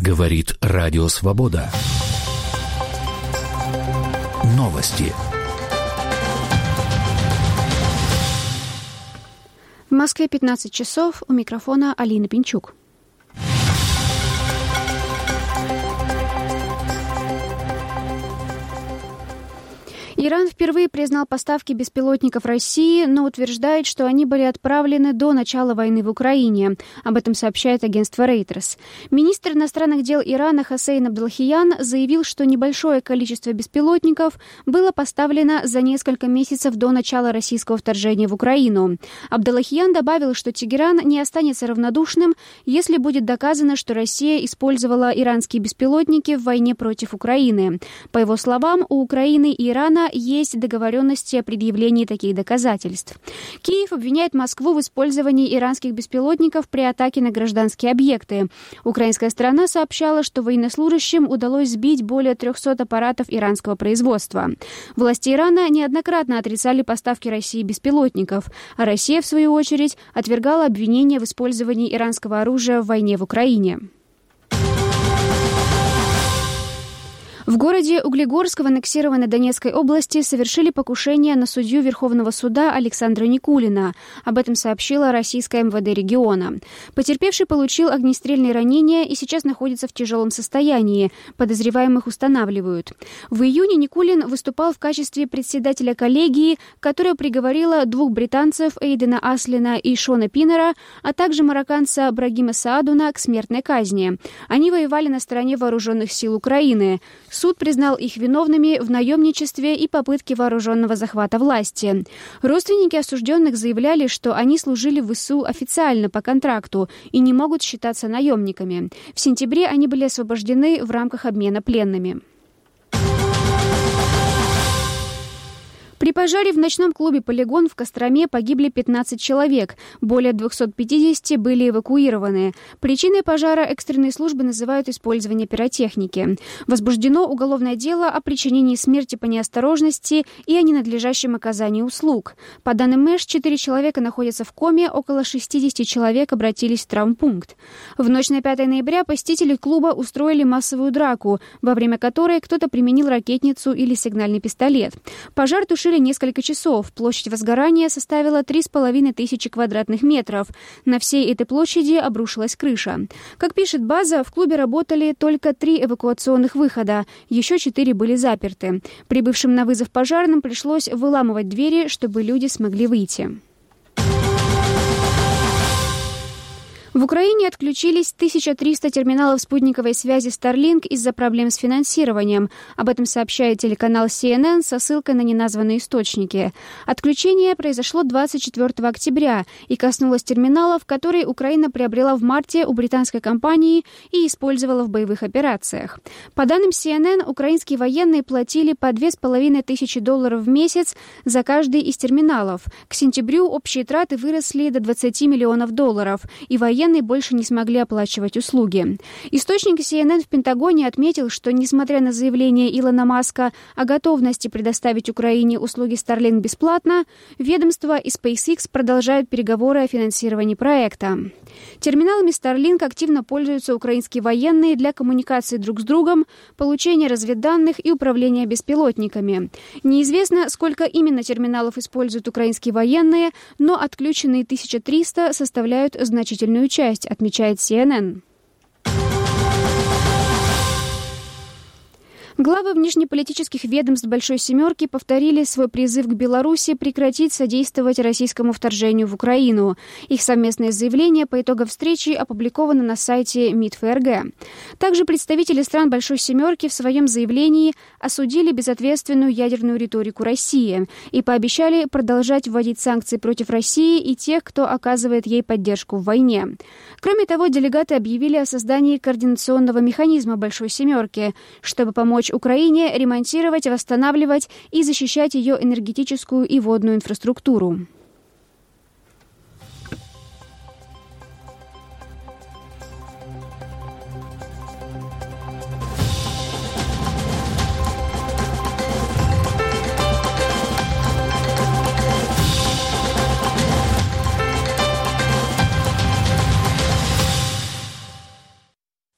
Говорит Радио Свобода. Новости. В Москве 15 часов. У микрофона Алина Пинчук. Иран впервые признал поставки беспилотников России, но утверждает, что они были отправлены до начала войны в Украине. Об этом сообщает агентство Reuters. Министр иностранных дел Ирана Хосейн Абдуллахиян заявил, что небольшое количество беспилотников было поставлено за несколько месяцев до начала российского вторжения в Украину. Абдуллахиян добавил, что Тегеран не останется равнодушным, если будет доказано, что Россия использовала иранские беспилотники в войне против Украины. По его словам, у Украины и Ирана есть договоренности о предъявлении таких доказательств. Киев обвиняет Москву в использовании иранских беспилотников при атаке на гражданские объекты. Украинская сторона сообщала, что военнослужащим удалось сбить более 300 аппаратов иранского производства. Власти Ирана неоднократно отрицали поставки России беспилотников, а Россия, в свою очередь, отвергала обвинения в использовании иранского оружия в войне в Украине. В городе Углегорск в аннексированной Донецкой области совершили покушение на судью Верховного суда Александра Никулина. Об этом сообщила российская МВД региона. Потерпевший получил огнестрельные ранения и сейчас находится в тяжелом состоянии. Подозреваемых устанавливают. В июне Никулин выступал в качестве председателя коллегии, которая приговорила двух британцев Эйдена Аслина и Шона Пиннера, а также марокканца Брагима Саадуна к смертной казни. Они воевали на стороне вооруженных сил Украины. Суд признал их виновными в наемничестве и попытке вооруженного захвата власти. Родственники осужденных заявляли, что они служили в ВСУ официально по контракту и не могут считаться наемниками. В сентябре они были освобождены в рамках обмена пленными. При пожаре в ночном клубе «Полигон» в Костроме погибли 15 человек. Более 250 были эвакуированы. Причиной пожара экстренные службы называют использование пиротехники. Возбуждено уголовное дело о причинении смерти по неосторожности и о ненадлежащем оказании услуг. По данным МЭШ, 4 человека находятся в коме, около 60 человек обратились в травмпункт. В ночь на 5 ноября посетители клуба устроили массовую драку, во время которой кто-то применил ракетницу или сигнальный пистолет. Пожар тушили несколько часов. Площадь возгорания составила 3500 квадратных метров. На всей этой площади обрушилась крыша. Как пишет база, в клубе работали только 3 эвакуационных выхода. Еще 4 были заперты. Прибывшим на вызов пожарным пришлось выламывать двери, чтобы люди смогли выйти. В Украине отключились 1300 терминалов спутниковой связи Starlink из-за проблем с финансированием. Об этом сообщает телеканал CNN со ссылкой на неназванные источники. Отключение произошло 24 октября и коснулось терминалов, которые Украина приобрела в марте у британской компании и использовала в боевых операциях. По данным CNN, украинские военные платили по $2500 в месяц за каждый из терминалов. К сентябрю общие траты выросли до $20 миллионов, и военные больше не смогли оплачивать услуги. Источник CNN в Пентагоне отметил, что, несмотря на заявление Илона Маска о готовности предоставить Украине услуги Starlink бесплатно, ведомство и SpaceX продолжают переговоры о финансировании проекта. Терминалами Starlink активно пользуются украинские военные для коммуникации друг с другом, получения разведданных и управления беспилотниками. Неизвестно, сколько именно терминалов используют украинские военные, но отключенные 1300 составляют значительную часть, отмечает CNN. Главы внешнеполитических ведомств «Большой семерки» повторили свой призыв к Беларуси прекратить содействовать российскому вторжению в Украину. Их совместное заявление по итогам встречи опубликовано на сайте МИД ФРГ. Также представители стран «Большой семерки» в своем заявлении осудили безответственную ядерную риторику России и пообещали продолжать вводить санкции против России и тех, кто оказывает ей поддержку в войне. Кроме того, делегаты объявили о создании координационного механизма «Большой семерки», чтобы помочь Украине ремонтировать, восстанавливать и защищать ее энергетическую и водную инфраструктуру.